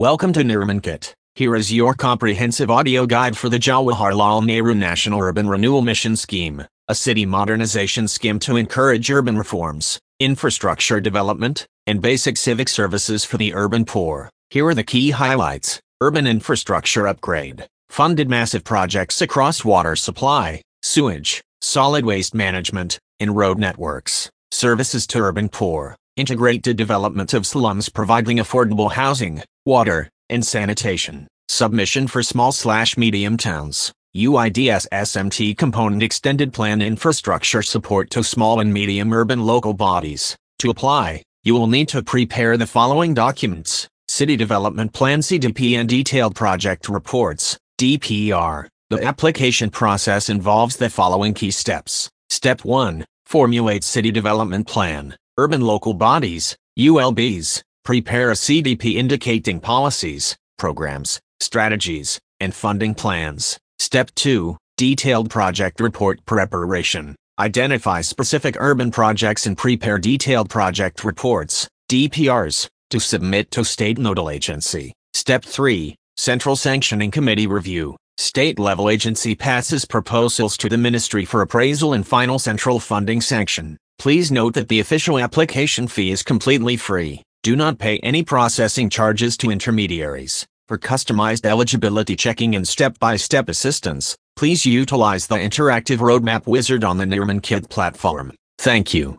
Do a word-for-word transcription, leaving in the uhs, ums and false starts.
Welcome to Nirmankit. Here is your comprehensive audio guide for the Jawaharlal Nehru National Urban Renewal Mission Scheme, a city modernization scheme to encourage urban reforms, infrastructure development, and basic civic services for the urban poor. Here are the key highlights. Urban infrastructure upgrade. Funded massive projects across water supply, sewage, solid waste management, and road networks. Services to urban poor. Integrated development of slums providing affordable housing, water, and sanitation. Submission for small slash medium towns. U I D S S M T component extended plan infrastructure support to small and medium urban local bodies. To apply, you will need to prepare the following documents: City Development Plan C D P and Detailed Project Reports, D P R. The application process involves the following key steps. Step one. Formulate City Development Plan. Urban local bodies, U L Bs, prepare a C D P indicating policies, programs, strategies, and funding plans. Step two. Detailed Project Report Preparation. Identify specific urban projects and prepare detailed project reports, D P Rs, to submit to state nodal agency. Step three. Central Sanctioning Committee Review. State-level agency passes proposals to the Ministry for appraisal and final central funding sanction. Please note that the official application fee is completely free. Do not pay any processing charges to intermediaries. For customized eligibility checking and step-by-step assistance, please utilize the interactive roadmap wizard on the Nirmankit platform. Thank you.